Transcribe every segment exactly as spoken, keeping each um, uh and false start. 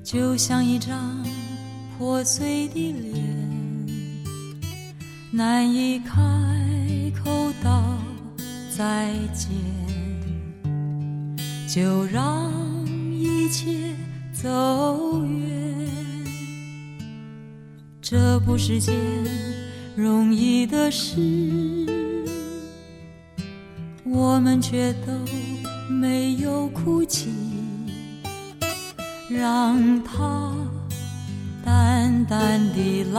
就像一张破碎的脸，难以开口道再见，就让一切走远。这不是件容易的事，我们却都没有哭泣，让它淡淡地来，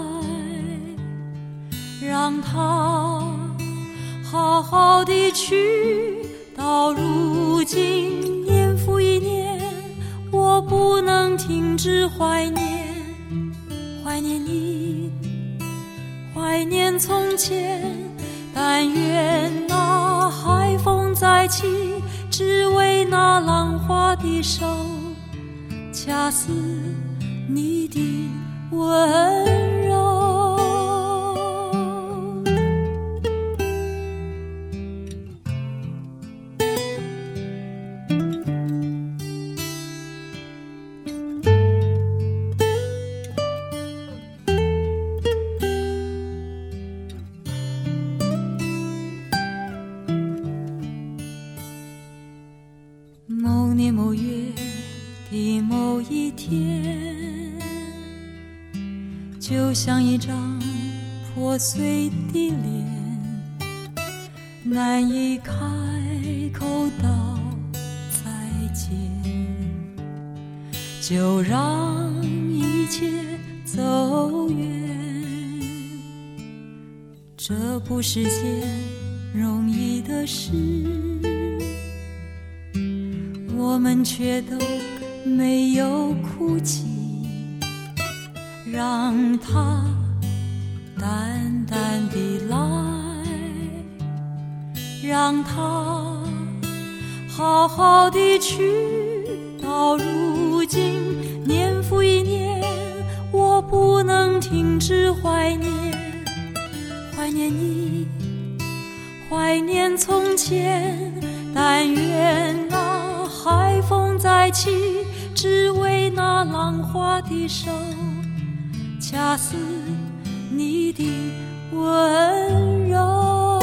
让它好好地去。到如今年复一年，我不能停止怀念，怀念你，怀念从前。但愿那海风再起，只为那浪花的手，恰似你的温柔。某年某月的某一天，就像一张破碎的脸，难以开口道再见，就让一切走远。这不是件容易的事，我们却都没有哭泣，让它淡淡地来，让它好好地去。到如今年复一年，我不能停止怀念，怀念你，怀念从前。但愿那海风再起，只为那浪花的手，恰似你的温柔。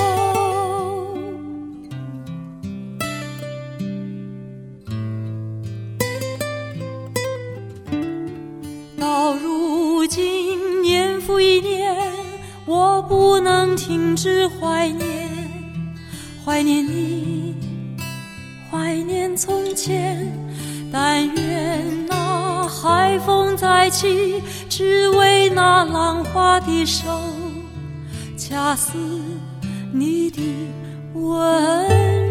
到如今年复一年，我不能停止怀念，怀念你，怀念从前。但愿那海风再起，只为那浪花的手，恰似你的温柔。